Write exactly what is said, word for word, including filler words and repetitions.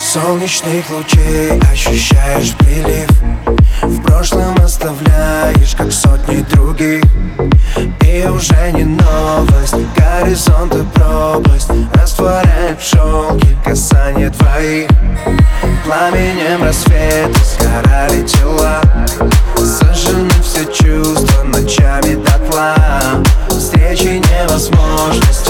Солнечных лучей ощущаешь прилив, в прошлом оставляешь, как сотни других. И уже не новость, горизонт и пропасть растворяет в шелке касание твоих. Пламенем рассвета сгорали тела, сожжены все чувства ночами дотла. Встречи невозможность